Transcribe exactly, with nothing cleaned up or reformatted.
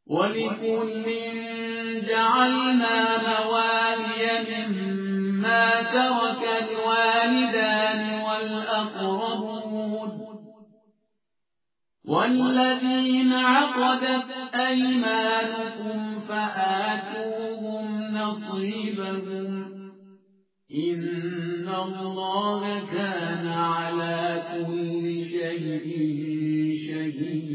وَلِكُلٍّ جَعَلْنَا مَوَالِيَ مِمَّا تَرَكَ الْوَالِدَانِ وَالْأَقْرَبُونَ وَالَّذِينَ عَقَدَتْ أَيْمَانُكُمْ فَآتُوهُمْ نَصِيبَهُمْ ۖ إِنَّ اللَّهَ كَانَ عَلَىٰ كُلِّ شَيْءٍ شَهِيدًا.